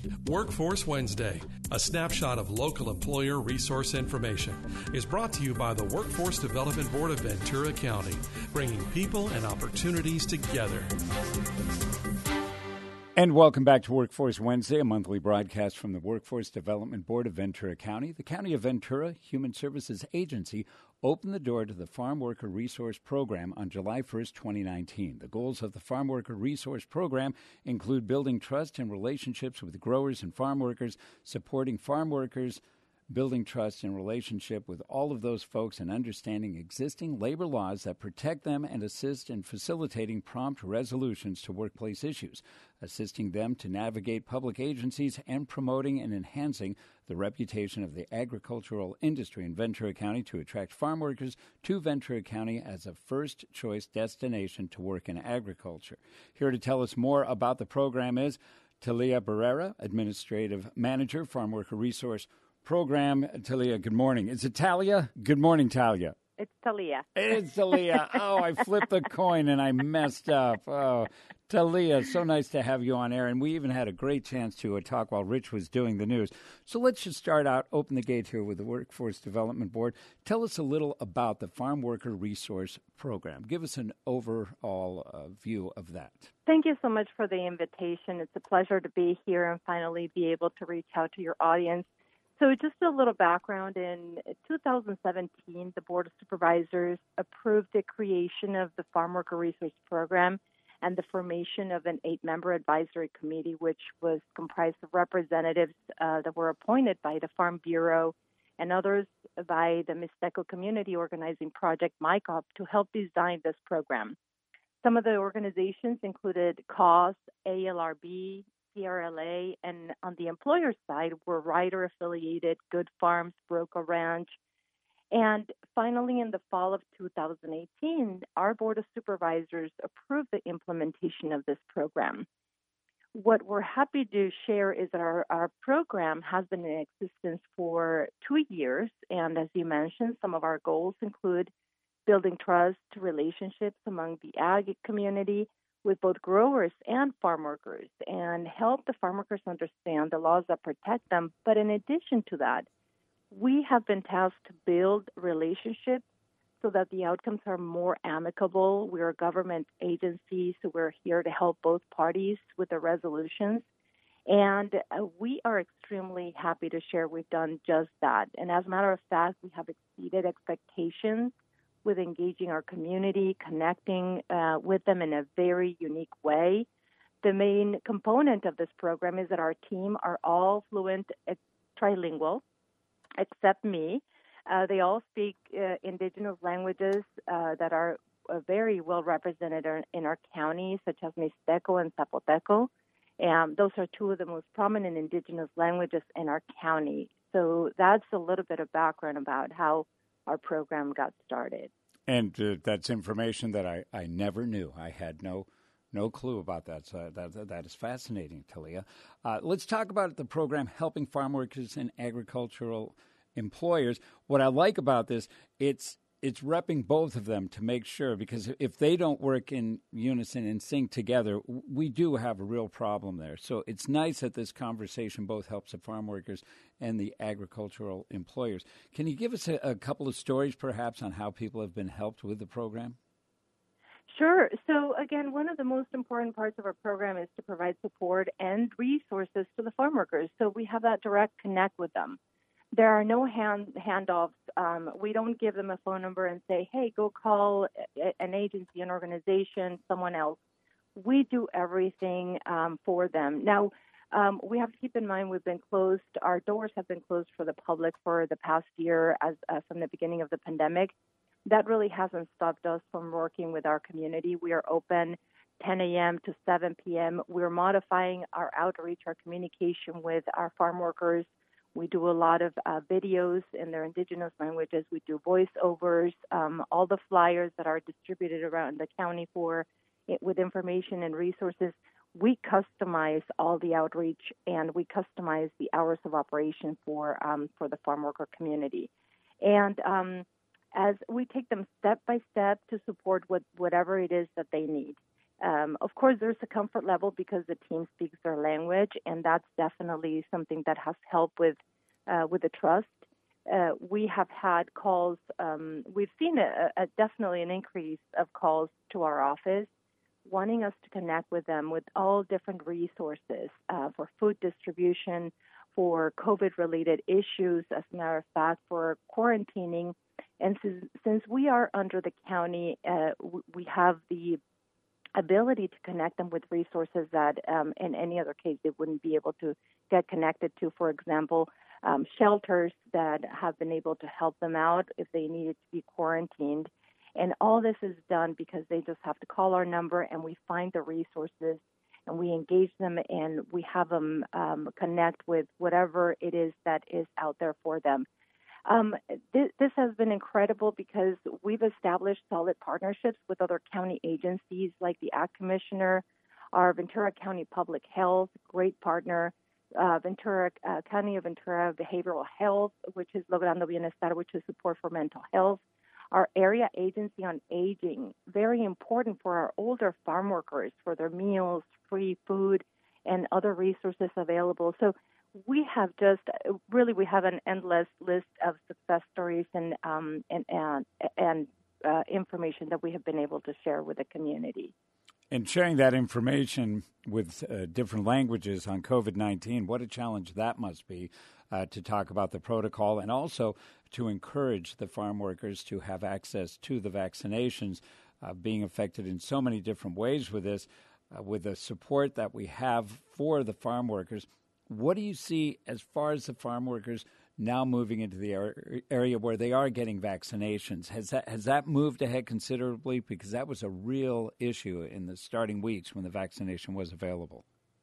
Workforce Wednesday, a snapshot of local employer resource information, is brought to you by the Workforce Development Board of Ventura County, bringing people and opportunities together. And welcome back to Workforce Wednesday, a monthly broadcast from the Workforce Development Board of Ventura County. The County of Ventura Human Services Agency opened the door to the Farm Worker Resource Program on July 1st, 2019. The goals of the Farm Worker Resource Program include building trust and relationships with growers and farm workers, supporting farm workers, building trust and relationship with all of those folks, and understanding existing labor laws that protect them and assist in facilitating prompt resolutions to workplace issues, assisting them to navigate public agencies, and promoting and enhancing the reputation of the agricultural industry in Ventura County to attract farm workers to Ventura County as a first-choice destination to work in agriculture. Here to tell us more about the program is Talia Barrera, Administrative Manager, Farm Worker Resource Program. Talia, good morning. Is it Talia? Good morning, Talia. It's Talia. It's Talia. Oh, I flipped the coin and I messed up. Oh, Talia, so nice to have you on air. And we even had a great chance to talk while Rich was doing the news. So let's just start out, open the gate here with the Workforce Development Board. Tell us a little about the Farm Worker Resource Program. Give us an overall view of that. Thank you so much for the invitation. It's a pleasure to be here and finally be able to reach out to your audience. So just a little background. In 2017, the Board of Supervisors approved the creation of the Farm Worker Resource Program and the formation of an 8-member advisory committee, which was comprised of representatives that were appointed by the Farm Bureau and others by the Mixteco Community Organizing Project, MICOP, to help design this program. Some of the organizations included CAUSE, ALRB, CRLA, and on the employer side were Ryder-affiliated Good Farms, Broca Ranch. And finally, in the fall of 2018, our Board of Supervisors approved the implementation of this program. What we're happy to share is that our program has been in existence for 2 years, and as you mentioned, some of our goals include building trust relationships among the ag community, with both growers and farm workers, and help the farm workers understand the laws that protect them. But in addition to that, we have been tasked to build relationships so that the outcomes are more amicable. We're a government agency, so we're here to help both parties with the resolutions. And we are extremely happy to share we've done just that. And as a matter of fact, we have exceeded expectations with engaging our community, connecting with them in a very unique way. The main component of this program is that our team are all fluent trilingual, except me. They all speak indigenous languages that are very well represented in our county, such as Mixteco and Zapoteco. Those are two of the most prominent indigenous languages in our county. So that's a little bit of background about how our program got started. And that's information that I never knew. I had no clue about that. So that is fascinating, Talia. Let's talk about the program helping farm workers and agricultural employers. What I like about this, it's repping both of them to make sure, because if they don't work in unison and sync together, we do have a real problem there. So it's nice that this conversation both helps the farm workers and the agricultural employers. Can you give us a couple of stories, perhaps, on how people have been helped with the program? Sure. So, again, one of the most important parts of our program is to provide support and resources to the farm workers. So we have that direct connect with them. There are no handoffs. We don't give them a phone number and say, hey, go call an agency, an organization, someone else. We do everything for them. Now, we have to keep in mind we've been closed. Our doors have been closed for the public for the past year from the beginning of the pandemic. That really hasn't stopped us from working with our community. We are open 10 a.m. to 7 p.m. We're modifying our outreach, our communication with our farm workers. We do a lot of videos in their indigenous languages. We do voiceovers, all the flyers that are distributed around the county with information and resources. We customize all the outreach, and we customize the hours of operation for the farm worker community. And as we take them step by step to support whatever it is that they need. Of course, there's a comfort level because the team speaks their language, and that's definitely something that has helped with the trust. We have had calls. We've seen definitely an increase of calls to our office, wanting us to connect with them with all different resources for food distribution, for COVID-related issues, as a matter of fact, for quarantining. And since we are under the county, we have the ability to connect them with resources that in any other case they wouldn't be able to get connected to. For example, shelters that have been able to help them out if they needed to be quarantined. And all this is done because they just have to call our number and we find the resources and we engage them and we have them connect with whatever it is that is out there for them. This has been incredible because we've established solid partnerships with other county agencies like the Ag Commissioner, our Ventura County Public Health, great partner, Ventura County of Ventura Behavioral Health, which is Logrando Bienestar, which is support for mental health. Our area agency on aging, very important for our older farm workers, for their meals, free food, and other resources available. So we have we have an endless list of success stories and information that we have been able to share with the community. And sharing that information with different languages on COVID-19, what a challenge that must be to talk about the protocol and also to encourage the farm workers to have access to the vaccinations, being affected in so many different ways with this, with the support that we have for the farm workers. What do you see as far as the farm workers now moving into the area where they are getting vaccinations? Has that moved ahead considerably? Because that was a real issue in the starting weeks when the vaccination was available.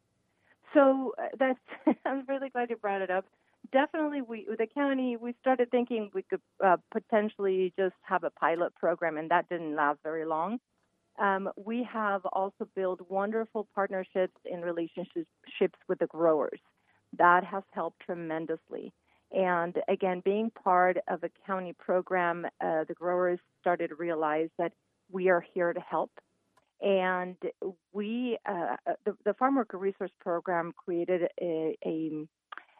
So I'm really glad you brought it up. Definitely, the county, we started thinking we could potentially just have a pilot program, and that didn't last very long. We have also built wonderful partnerships and relationships with the growers. That has helped tremendously. And again, being part of a county program, the growers started to realize that we are here to help. And we, the Farm Worker Resource Program created a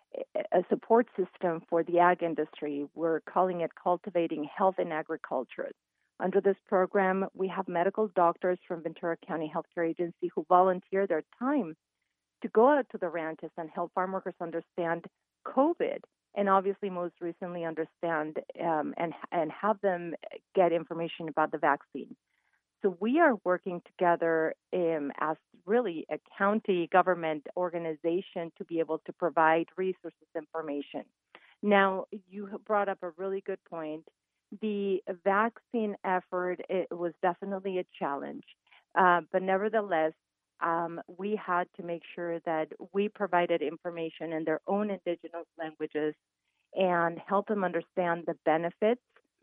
support system for the ag industry. We're calling it Cultivating Health in Agriculture. Under this program, we have medical doctors from Ventura County Healthcare Agency who volunteer their time to go out to the ranches and help farm workers understand COVID, and obviously most recently understand and have them get information about the vaccine. So we are working together as really a county government organization to be able to provide resources information. Now, you brought up a really good point. The vaccine effort, it was definitely a challenge, but nevertheless, we had to make sure that we provided information in their own indigenous languages and help them understand the benefits.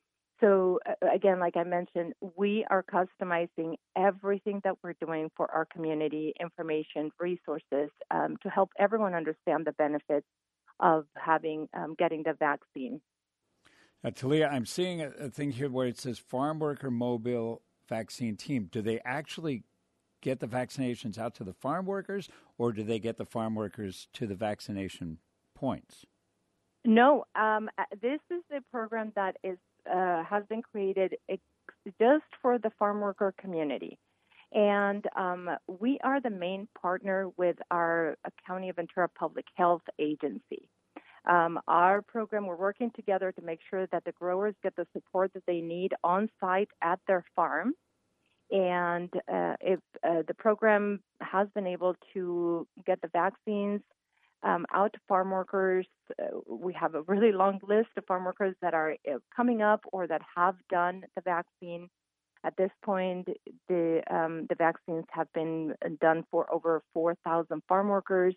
So again, like I mentioned, we are customizing everything that we're doing for our community, information, resources, to help everyone understand the benefits of getting the vaccine. Talia, I'm seeing a thing here where it says Farm Worker Mobile Vaccine Team. Do they actually get the vaccinations out to the farm workers, or do they get the farm workers to the vaccination points? No, this is a program that has been created just for the farm worker community. And we are the main partner with our County of Ventura Public Health Agency. Our program, we're working together to make sure that the growers get the support that they need on site at their farm. And if the program has been able to get the vaccines out to farm workers, we have a really long list of farm workers that are coming up or that have done the vaccine. At this point, the vaccines have been done for over 4,000 farm workers.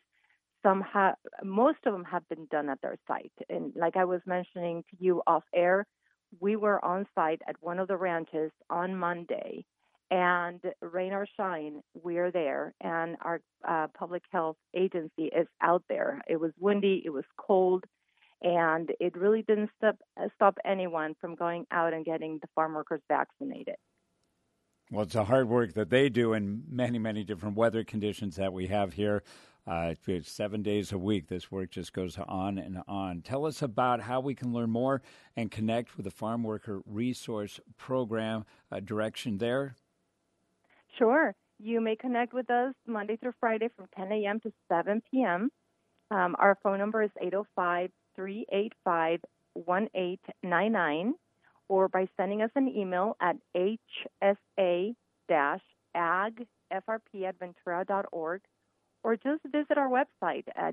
Most of them have been done at their site. And like I was mentioning to you off air, we were on site at one of the ranches on Monday, and rain or shine, we're there, and our public health agency is out there. It was windy, it was cold, and it really didn't stop anyone from going out and getting the farm workers vaccinated. Well, it's the hard work that they do in many, many different weather conditions that we have here. It's 7 days a week. This work just goes on and on. Tell us about how we can learn more and connect with the Farm Worker Resource Program. Direction there? Sure. You may connect with us Monday through Friday from 10 a.m. to 7 p.m. Our phone number is 805-385-1899, or by sending us an email at hsa-ag@ventura.org, or just visit our website at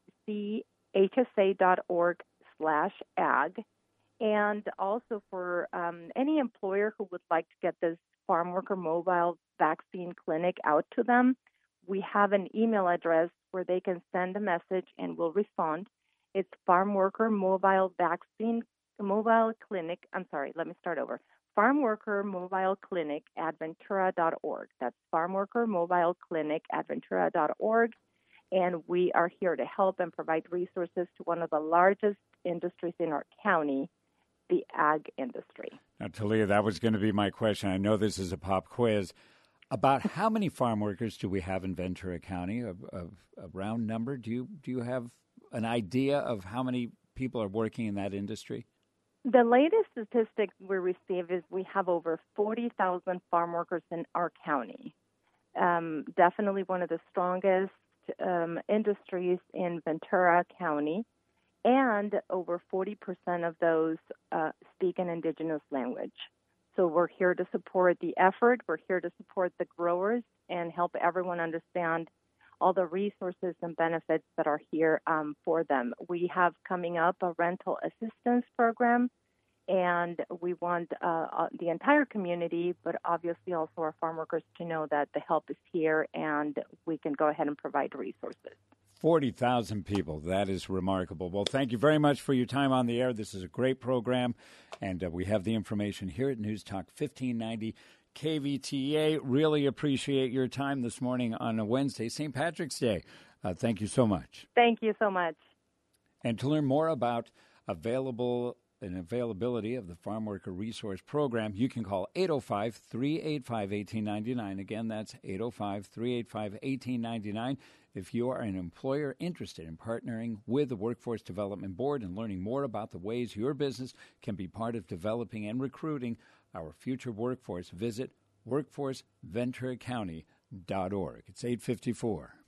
bchsa.org/ag. And also for any employer who would like to get this Farm Worker Mobile Vaccine Clinic out to them, we have an email address where they can send a message and we'll respond. It's Farm Worker Mobile Vaccine Mobile Clinic. Farm Worker Mobile Clinic at Ventura.org. That's Farm Worker Mobile Clinic at Ventura.org. And we are here to help and provide resources to one of the largest industries in our county, the ag industry. Now, Talia, that was going to be my question. I know this is a pop quiz. About how many farm workers do we have in Ventura County? A round number? Do you have an idea of how many people are working in that industry? The latest statistic we receive is we have over 40,000 farm workers in our county. Definitely one of the strongest industries in Ventura County, and over 40% of those speak an indigenous language. So we're here to support the effort. We're here to support the growers and help everyone understand all the resources and benefits that are here for them. We have coming up a rental assistance program, and we want the entire community, but obviously also our farm workers, to know that the help is here and we can go ahead and provide resources. 40,000 people. That is remarkable. Well, thank you very much for your time on the air. This is a great program, and we have the information here at News Talk 1590 KVTA. Really appreciate your time this morning on a Wednesday, St. Patrick's Day. Thank you so much. Thank you so much. And to learn more about availability of the Farm Worker Resource Program, you can call 805-385-1899. Again, that's 805-385-1899. If you are an employer interested in partnering with the Workforce Development Board and learning more about the ways your business can be part of developing and recruiting our future workforce, visit workforceventuracounty.org. It's 8:54.